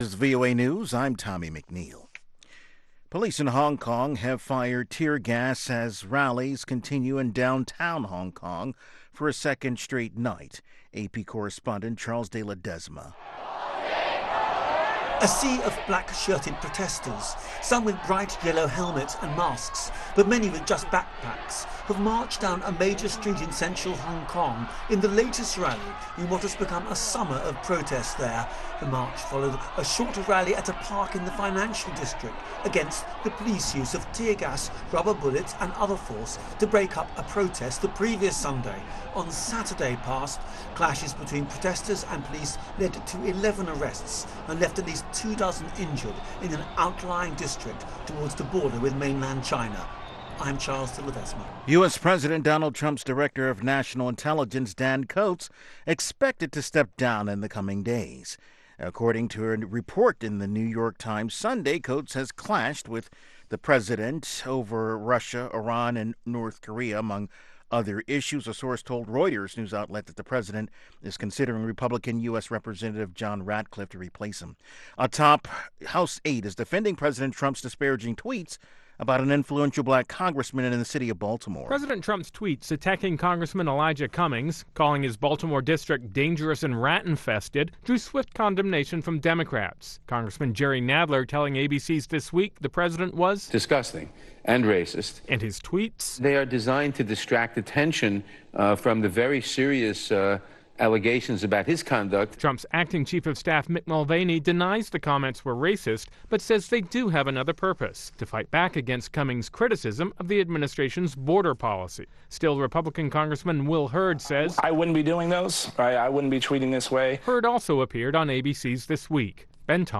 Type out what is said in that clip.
This is VOA News. I'm Tommy McNeil. Police in Hong Kong have fired tear gas as rallies continue in downtown Hong Kong for a second straight night. AP correspondent Charles de Ledesma. A sea of black-shirted protesters, some with bright yellow helmets and masks, but many with just backpacks, have marched down a major street in central Hong Kong in the latest rally in what has become a summer of protests there. The march followed a shorter rally at a park in the financial district against the police use of tear gas, rubber bullets and other force to break up a protest the previous Sunday. On Saturday past, clashes between protesters and police led to 11 arrests and left at least 24 injured in an outlying district towards the border with mainland China. I'm Charles de Ledesma. U.S. President Donald Trump's Director of National Intelligence, Dan Coats, expected to step down in the coming days. According to a report in the New York Times Sunday, Coats has clashed with the president over Russia, Iran, and North Korea, among other issues. A source told Reuters news outlet that the president is considering Republican U.S. Representative John Ratcliffe to replace him. A top House aide is defending President Trump's disparaging tweets about an influential black congressman in the city of Baltimore. President Trump's tweets attacking Congressman Elijah Cummings, calling his Baltimore district dangerous and rat-infested, drew swift condemnation from Democrats. Congressman Jerry Nadler telling ABC's This Week the president was disgusting and racist. And his tweets? They are designed to distract attention from the very serious allegations about his conduct. Trump's acting chief of staff, Mick Mulvaney, denies the comments were racist, but says they do have another purpose: to fight back against Cummings' criticism of the administration's border policy. Still, Republican Congressman Will Hurd says, I wouldn't be doing those. I wouldn't be tweeting this way. Hurd also appeared on ABC's This Week. Ben